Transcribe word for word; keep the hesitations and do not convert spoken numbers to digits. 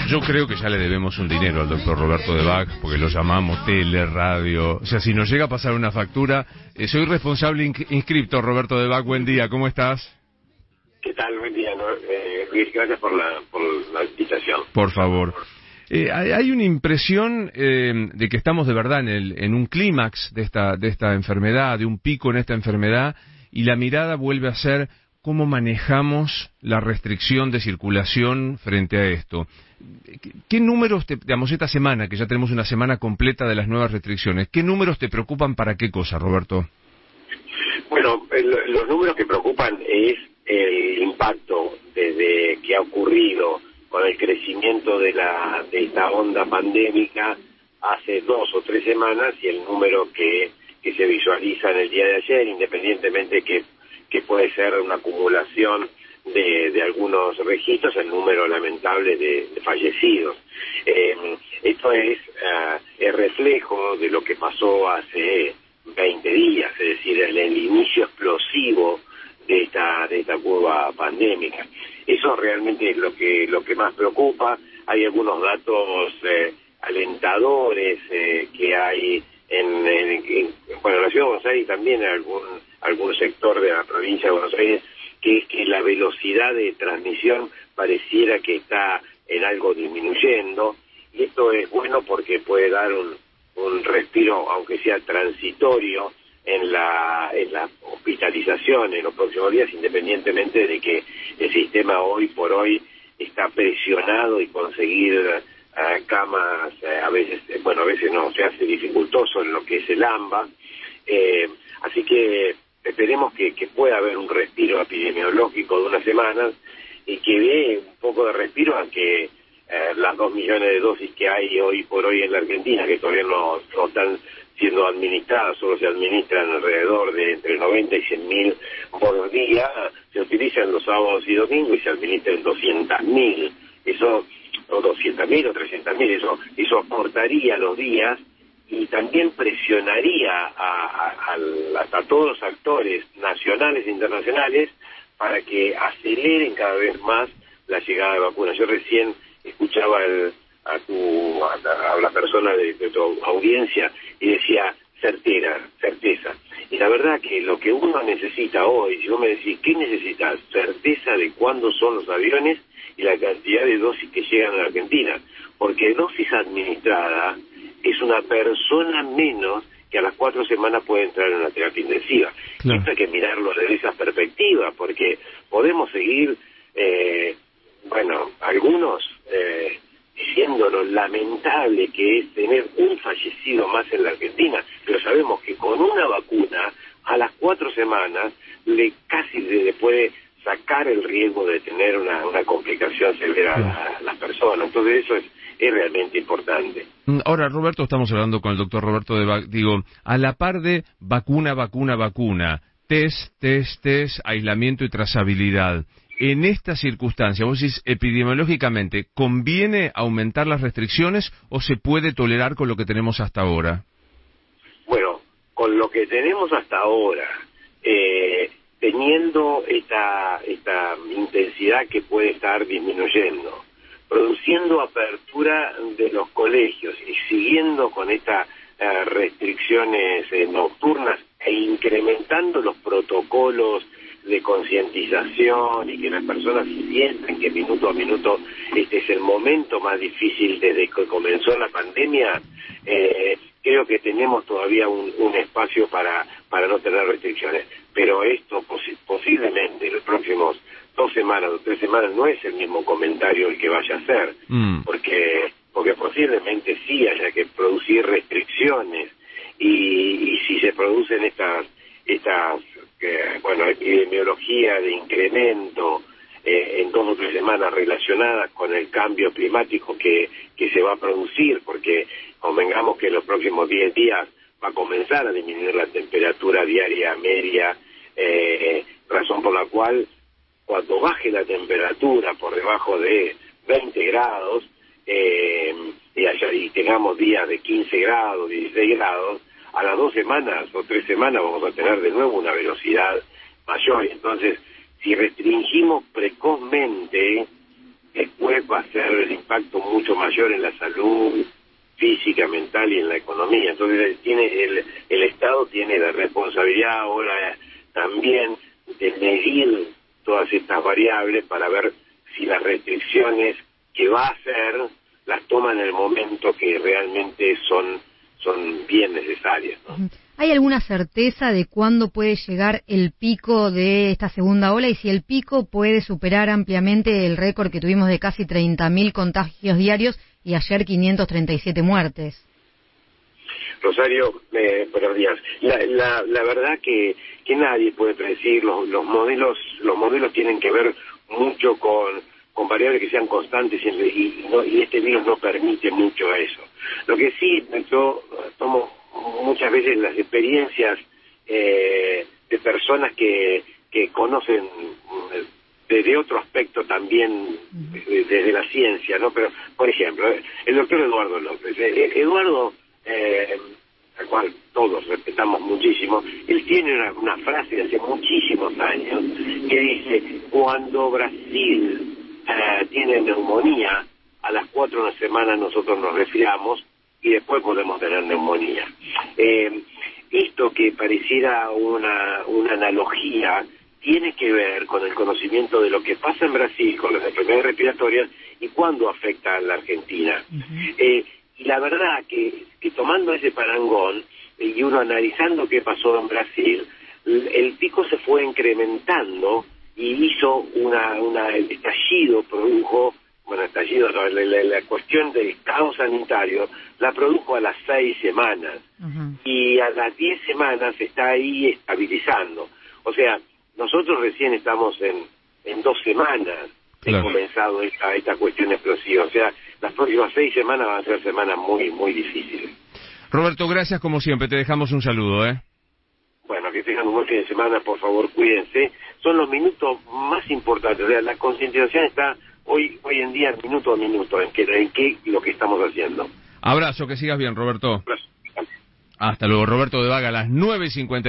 Yo creo que ya le debemos un dinero al doctor Roberto de Bach, porque lo llamamos tele, radio. O sea, si nos llega a pasar una factura, eh, soy responsable in- inscripto, Roberto de Bach. Buen día, ¿cómo estás? ¿Qué tal? Buen día, ¿no? eh, Luis, gracias por la, por la invitación. Por favor. Eh, hay, hay una impresión eh, de que estamos de verdad en, el, en un clímax de esta, de esta enfermedad, de un pico en esta enfermedad, y la mirada vuelve a ser cómo manejamos la restricción de circulación frente a esto. ¿Qué, qué números, te, digamos, esta semana, que ya tenemos una semana completa de las nuevas restricciones, qué números te preocupan para qué cosa, Roberto? Bueno, el, los números que preocupan es el impacto desde que ha ocurrido con el crecimiento de la de esta onda pandémica hace dos o tres semanas y el número que, que se visualiza en el día de ayer, independientemente que, que puede ser una acumulación de, de algunos registros, el número lamentable de, de fallecidos. Eh, esto es uh, el reflejo de lo que pasó hace veinte días, es decir, el, el inicio explosivo de esta de esta curva pandémica. Eso realmente es lo que lo que más preocupa. Hay algunos datos eh, alentadores eh, que hay en, en, en bueno, en la ciudad de Buenos Aires y también en algún algún sector de la provincia de Buenos Aires, que es que la velocidad de transmisión pareciera que está en algo disminuyendo, y esto es bueno porque puede dar un, un respiro, aunque sea transitorio, en la en la hospitalización en los próximos días, independientemente de que el sistema hoy por hoy está presionado y conseguir uh, camas uh, a veces, bueno, a veces no, se hace dificultoso en lo que es el AMBA, eh, así que esperemos que, que pueda haber un respiro epidemiológico de unas semanas y que dé un poco de respiro a que uh, las dos millones de dosis que hay hoy por hoy en la Argentina, que todavía no, no están siendo administradas, solo se administran alrededor de entre noventa y cien mil por día, se utilizan los sábados y domingos y se administran doscientas mil, eso, o doscientas mil o trescientas mil, eso, eso aportaría los días y también presionaría a, a, a, a todos los actores nacionales e internacionales para que aceleren cada vez más la llegada de vacunas. Yo recién escuchaba el a tu a la, a la persona de, de tu audiencia y decía certera, certeza. Y la verdad que lo que uno necesita hoy, si vos me decís, ¿qué necesitas? Certeza de cuándo son los aviones y la cantidad de dosis que llegan a la Argentina. Porque dosis administrada es una persona menos que a las cuatro semanas puede entrar en una terapia intensiva. Claro. Esto hay que mirarlo desde esa perspectiva, porque podemos seguir, eh, bueno, algunos... Eh, diciendo lo lamentable que es tener un fallecido más en la Argentina, pero sabemos que con una vacuna a las cuatro semanas le casi le puede sacar el riesgo de tener una, una complicación severa a las personas. Entonces eso es, es realmente importante. Ahora, Roberto, estamos hablando con el doctor Roberto de Bach, digo, a la par de vacuna, vacuna, vacuna, test, test, test, aislamiento y trazabilidad. En esta circunstancia, vos decís, epidemiológicamente, ¿conviene aumentar las restricciones o se puede tolerar con lo que tenemos hasta ahora? Bueno, con lo que tenemos hasta ahora, eh, teniendo esta, esta intensidad que puede estar disminuyendo, produciendo apertura de los colegios y siguiendo con estas eh, restricciones eh, nocturnas e incrementando los protocolos de concientización y que las personas sientan que minuto a minuto este es el momento más difícil desde que comenzó la pandemia, eh, creo que tenemos todavía un, un espacio para para no tener restricciones, pero esto posi posiblemente en los próximos dos semanas o tres semanas no es el mismo comentario el que vaya a hacer, mm. porque porque posiblemente sí haya que producir restricciones y, y si se producen estas estas eh, bueno, epidemiología de incremento eh, en dos o tres semanas relacionadas con el cambio climático que, que se va a producir, porque convengamos que en los próximos diez días va a comenzar a disminuir la temperatura diaria media, eh, razón por la cual cuando baje la temperatura por debajo de veinte grados eh, y, haya, y tengamos días de quince grados, dieciséis grados, a las dos semanas o tres semanas vamos a tener de nuevo una velocidad mayor. Entonces, si restringimos precozmente, después va a ser el impacto mucho mayor en la salud física, mental y en la economía. Entonces tiene el, el Estado tiene la responsabilidad ahora también de medir todas estas variables para ver si las restricciones que va a hacer las toma en el momento que realmente son, son bien necesarias, ¿no? ¿Hay alguna certeza de cuándo puede llegar el pico de esta segunda ola y si el pico puede superar ampliamente el récord que tuvimos de casi treinta mil contagios diarios y ayer quinientas treinta y siete muertes? Rosario, eh, buenos días. La, la, la verdad que, que nadie puede predecir, los, los modelos los modelos tienen que ver mucho con, con variables que sean constantes y, y, no, y este virus no permite mucho eso. Lo que sí, yo tomo muchas veces las experiencias eh, de personas que, que conocen desde otro aspecto también, desde la ciencia, ¿no? Pero, por ejemplo, el doctor Eduardo López. Eduardo, eh, al cual todos respetamos muchísimo, él tiene una, una frase de hace muchísimos años que dice: cuando Brasil eh, tiene neumonía, a las cuatro de la semana nosotros nos resfriamos y después podemos tener neumonía. Eh, esto que pareciera una, una analogía tiene que ver con el conocimiento de lo que pasa en Brasil con las enfermedades respiratorias y cuándo afecta a la Argentina. Uh-huh. eh, y la verdad que, que tomando ese parangón eh, y uno analizando qué pasó en Brasil, el, el pico se fue incrementando y hizo una, una el estallido, produjo bueno, estallido, no, la, la, la cuestión del caos sanitario la produjo a las seis semanas uh-huh. y a las diez semanas está ahí estabilizando. O sea, nosotros recién estamos en, en dos semanas claro. He comenzado esta, esta cuestión explosiva. O sea, las próximas seis semanas van a ser semanas muy, muy difíciles. Roberto, gracias como siempre. Te dejamos un saludo, ¿eh? Bueno, que tengan un buen fin de semana, por favor, cuídense. Son los minutos más importantes. O sea, la concientización está hoy hoy en día minuto a minuto en qué en qué lo que estamos haciendo. Abrazo, que sigas bien, Roberto. Abrazo. Hasta luego, Roberto de Vaga, a las nueve y cincuenta.